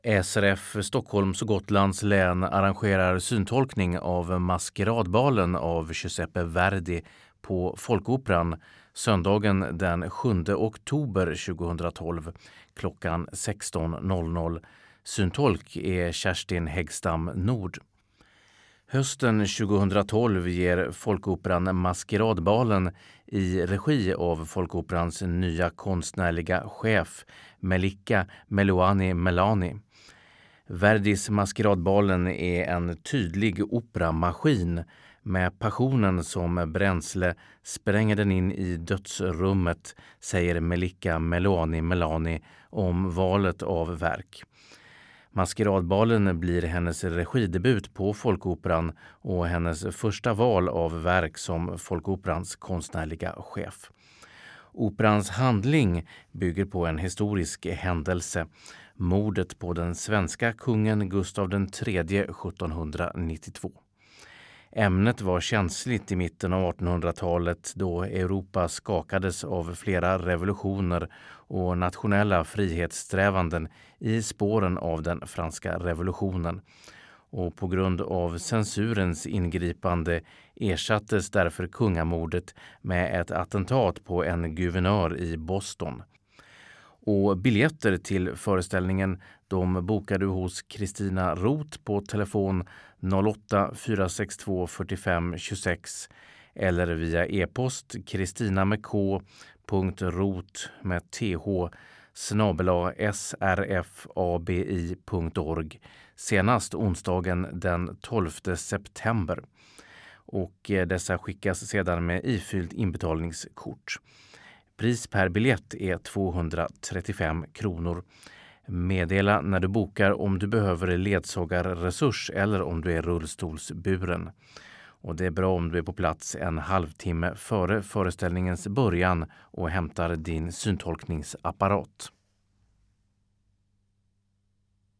SRF Stockholms och Gotlands län arrangerar syntolkning av Maskeradbalen av Giuseppe Verdi på Folkoperan söndagen den 7 oktober 2012 klockan 16.00. Syntolk är Kerstin Häggstam Nord. Hösten 2012 ger Folkoperan Maskeradbalen i regi av Folkoperans nya konstnärliga chef Melika Meluani Melani. Verdis Maskeradbalen är en tydlig operamaskin. Med passionen som bränsle spränger den in i dödsrummet, säger Melika Meluani Melani om valet av verk. Maskeradbalen blir hennes regidebut på Folkoperan och hennes första val av verk som Folkoperans konstnärliga chef. Operans handling bygger på en historisk händelse, mordet på den svenska kungen Gustav III 1792. Ämnet var känsligt i mitten av 1800-talet då Europa skakades av flera revolutioner och nationella frihetssträvanden i spåren av den franska revolutionen. Och på grund av censurens ingripande ersattes därför kungamordet med ett attentat på en guvernör i Boston. Och biljetter till föreställningen de bokar du hos Kristina Roth på telefon 08 462 45 26 eller via e-post kristina.th@srfabi.org senast onsdagen den 12 september. Och dessa skickas sedan med ifyllt inbetalningskort. Pris per biljett är 235 kronor. Meddela när du bokar om du behöver ledsagarresurs eller om du är rullstolsburen. Och det är bra om du är på plats en halvtimme före föreställningens början och hämtar din syntolkningsapparat.